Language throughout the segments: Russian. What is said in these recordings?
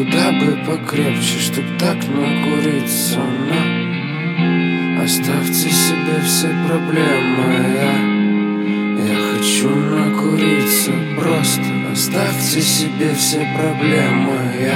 куда бы покрепче, чтоб так накуриться, но оставьте себе все проблемы. Я хочу накуриться, просто оставьте себе все проблемы.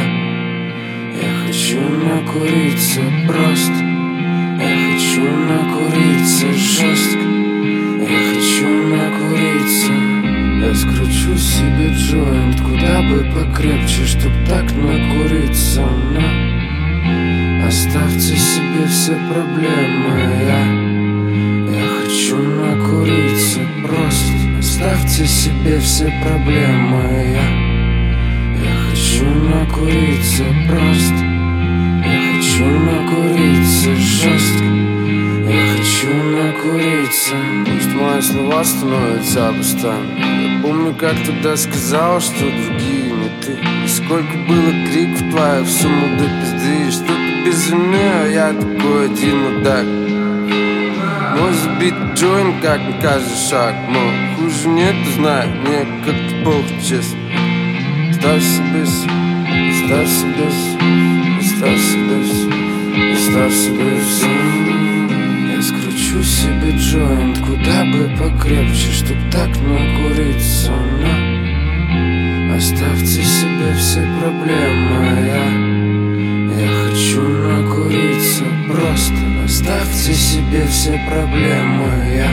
Я хочу накуриться, просто я хочу накуриться жестко. Я хочу накуриться. Я скручу себе джойнт, куда бы покрепче, чтоб так накуриться, но оставьте себе все проблемы. Я хочу накуриться, просто оставьте себе все проблемы. Я хочу накуриться, просто я хочу накуриться жестко. Я хочу накуриться. Пусть мои слова становятся пустыми. Я помню, как тогда сказал, что другие не ты. И сколько было криков твоих в сумму до пизды. Что-то безумие, а я такой один мудак. Мой забитый джойнт, как на каждый шаг. Мол, хуже нету, знаю, мне как-то плохо, честно. Оставь себе, оставь себе, оставь себе, оставь себе все. Я скручу себе джойнт, куда бы покрепче, чтоб так накуриться, но оставьте себе все проблемы. Я хочу накуриться, просто оставьте себе все проблемы.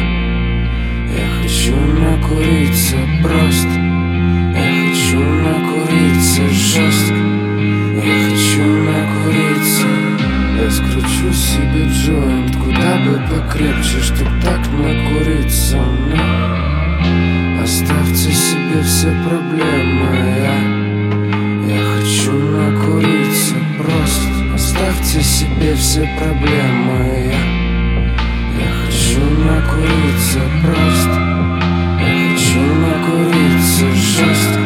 Я хочу накуриться, просто я хочу накуриться жестко. Я хочу накуриться. Я скручу себе джойнт, куда бы покрепче, чтоб так накуриться, но оставьте себе все проблемы. Я хочу накуриться, просто оставьте себе все проблемы. Я хочу накуриться, просто я хочу накуриться жестко.